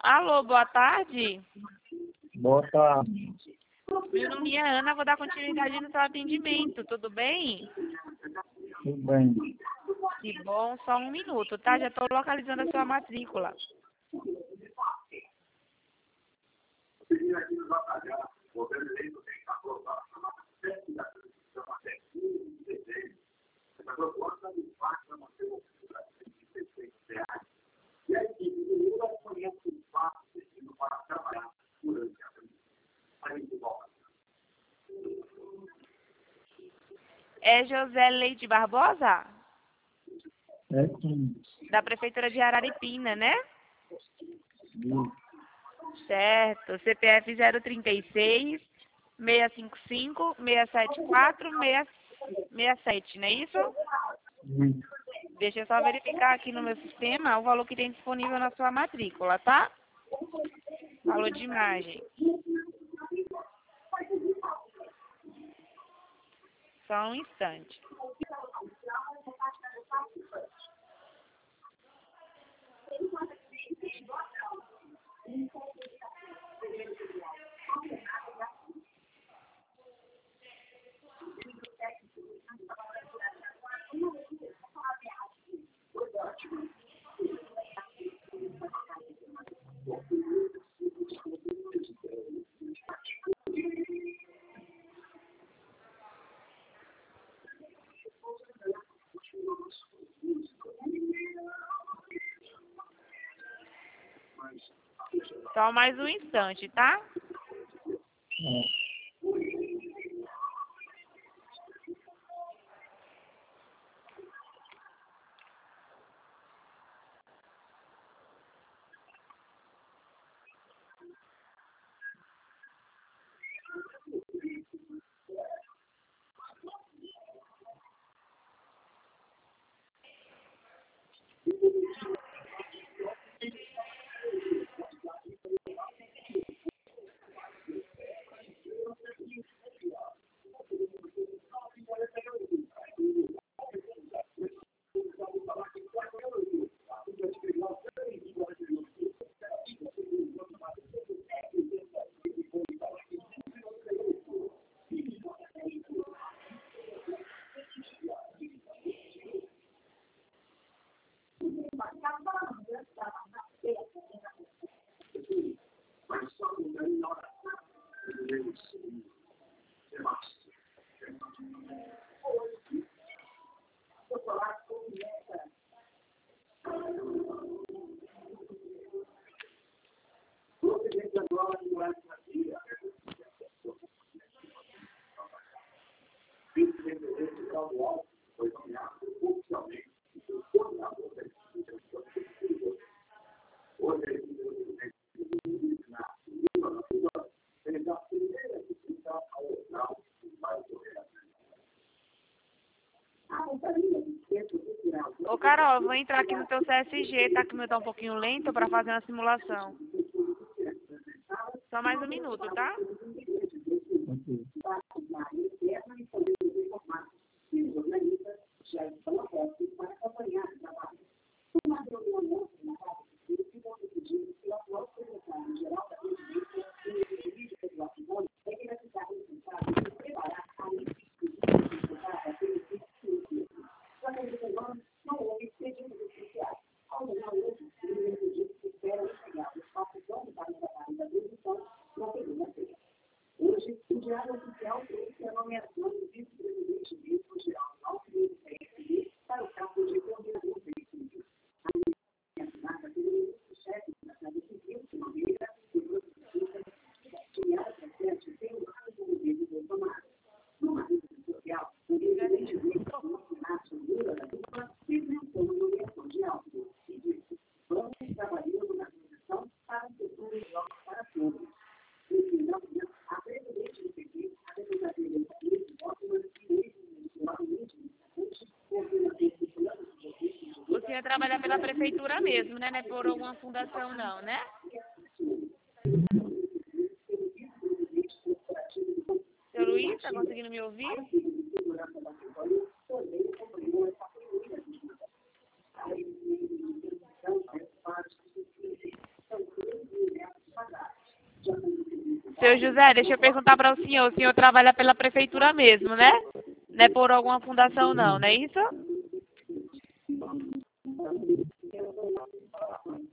Alô, boa tarde. Boa tarde. Meu nome é Ana, vou dar continuidade no seu atendimento, tudo bem? Tudo bem. Que bom, só um minuto, tá? Já estou localizando a sua matrícula. É José Leite Barbosa? É sim. Da Prefeitura de Araripina, né? Isso. Certo. CPF 036 655 674 667, não é isso? Isso. Deixa eu só verificar aqui no meu sistema o valor que tem disponível na sua matrícula, tá? Valor de imagem. Só um instante. Só mais um instante, tá? É. Ô, Carol, eu vou entrar aqui no teu CSG, tá? Que o meu tá um pouquinho lento para fazer uma simulação. Só mais um minuto, tá? Ok. Você ia trabalhar pela prefeitura mesmo, né? Não é por alguma fundação, não, né? Seu Luiz, tá conseguindo me ouvir? Seu José, deixa eu perguntar para o senhor trabalha pela prefeitura mesmo, né? Não é por alguma fundação não é isso?